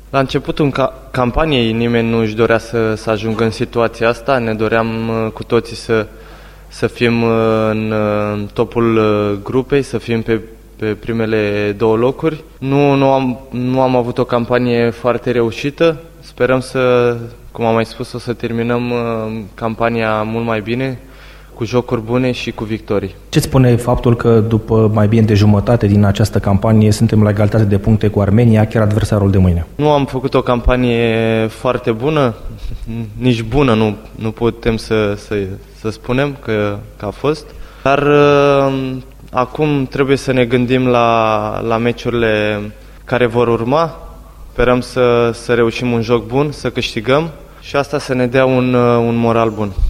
La începutul campaniei nimeni nu își dorea să ajungă în situația asta. Ne doream cu toții să fim în topul grupei, să fim pe primele 2 locuri. Nu am avut o campanie foarte reușită. Sperăm cum am mai spus, să terminăm campania mult mai bine, cu jocuri bune și cu victorii. Ce spune faptul că după mai bine de jumătate din această campanie suntem la egalitate de puncte cu Armenia, chiar adversarul de mâine? Nu am făcut o campanie foarte bună, nici bună nu putem să spunem că a fost, dar acum trebuie să ne gândim la meciurile care vor urma. Sperăm să reușim un joc bun, să câștigăm și asta să ne dea un moral bun.